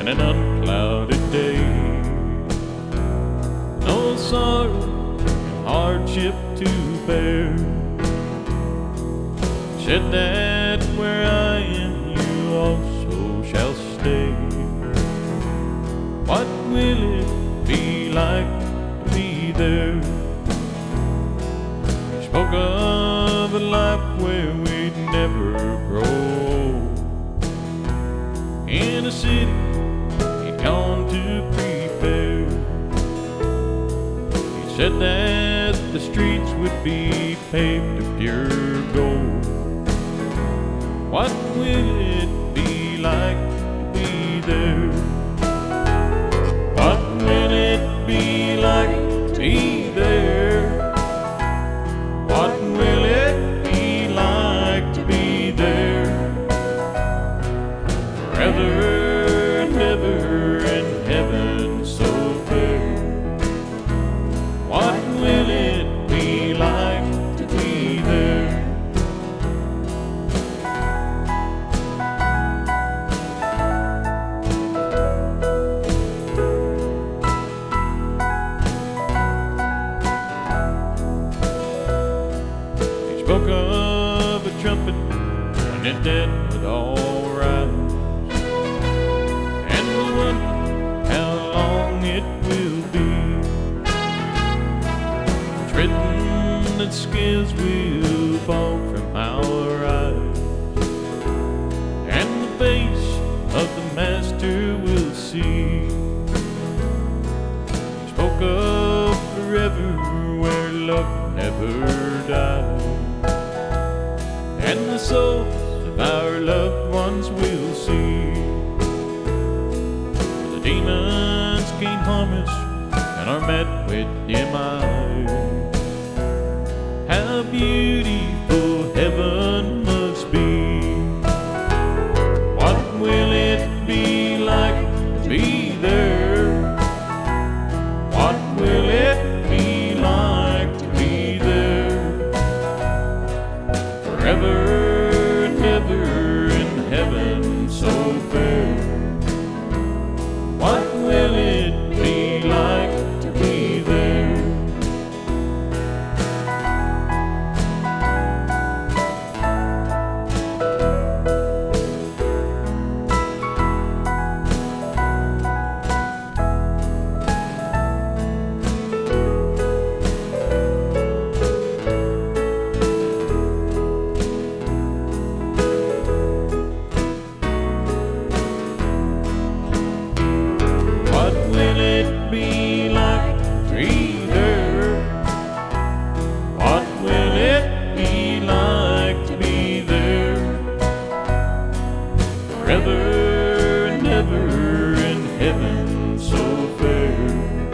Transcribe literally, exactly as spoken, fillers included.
and an unclouded day. No sorrow and hardship to bear. Said that where I am, you also shall stay. What will it be like to be there? We spoke of a life where we'd never grow old. In a city he'd gone to prepare. He said that the streets would be paved of pure gold. What will it be like to be there? What will it be like to be there? What will it be like to be there? Forever and ever in heaven so fair. What will it be like to be there? Spoke of a trumpet when it dead would all rise, and we'll wonder how long it will be. It's written that scales will fall from our eyes, and the face of the Master will see. Spoke of forever where love never dies, and the souls of our loved ones will see. The demons can't harm us and are met with dim eyes. How beautiful heaven must be. What will it be like to be there? What will it be like to be there? Forever and ever in heaven so fair. What will it be like to be there? What will it be like to be there? What will it be like to be there? Forever and ever in heaven so fair.